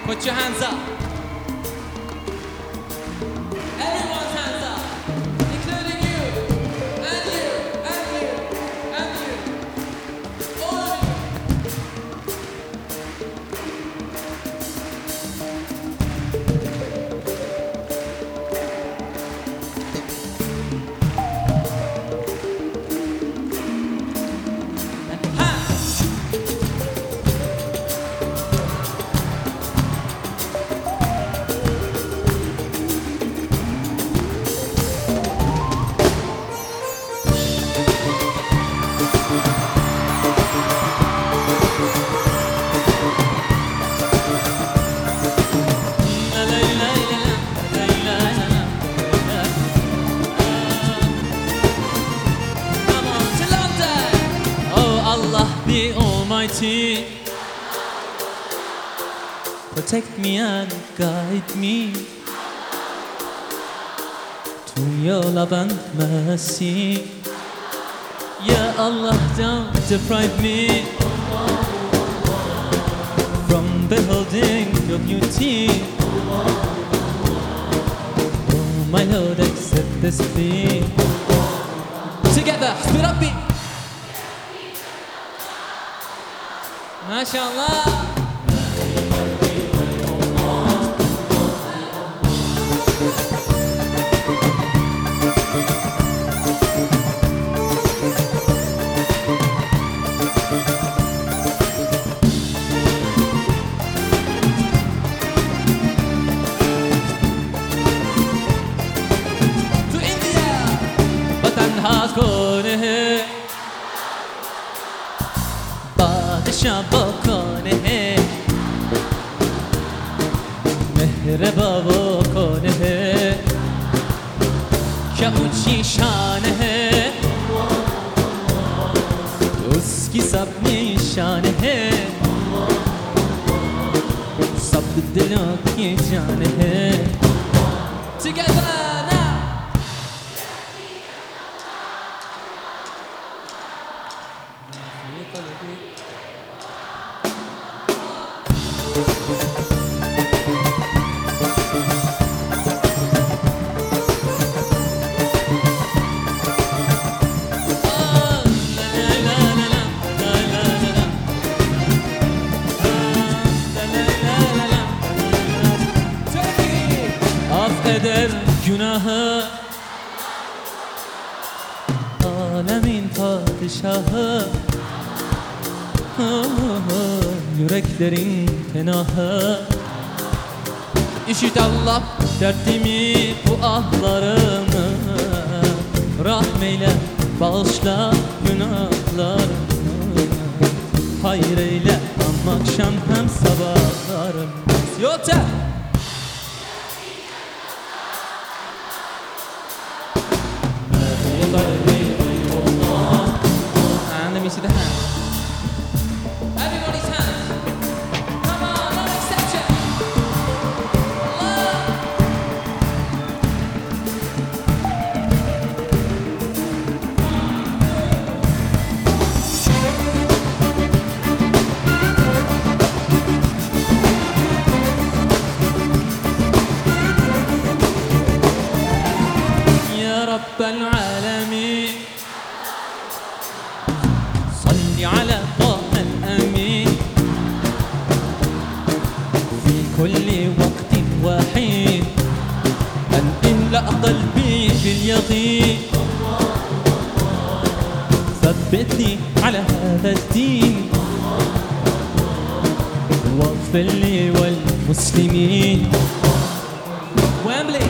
Put your hands up. Everyone's hands up, including you, and you, and you, and you. All of you. And hands. Allah the Almighty, protect me and guide me to your love and mercy. Ya Allah, don't deprive me from beholding your beauty. Oh my Lord, accept this plea. Together, spit up beat. MashaAllah. To India, वतन कौन है बादशाह वो कौन है मेहरबा वो कौन है क्या ऊंची शान है उसकी सब निशान है सब दिलों की जान है Together now. Affeder günahı alemin padişahı yüreklerin penahı İşit Allah dertimi bu ahlarımı rahmeyle bağışla günahlarımı hayır eyle hem akşam hem sabahlarım Yote And let me see the hands. Everybody's hands. Come on, no exception. Ya Rabbal Alamin. على طه الأمين في كل وقت وحين أن إملأ قلبي باليقين ثبتني على هذا الدين واغفر لي والمسلمين واملي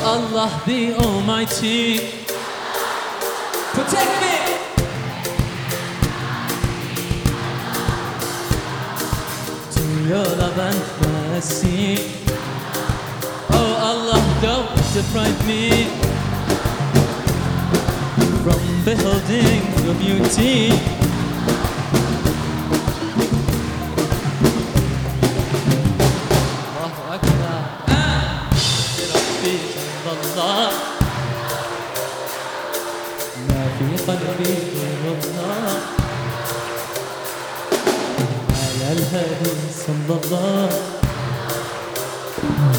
Allah the Almighty, protect me. To your love and mercy, oh Allah, don't deprive me from beholding your beauty. Allahu Akbar. Rabbi Jallallah, ma fi qalbi ghayrullah, ala al-hadi sallallahu.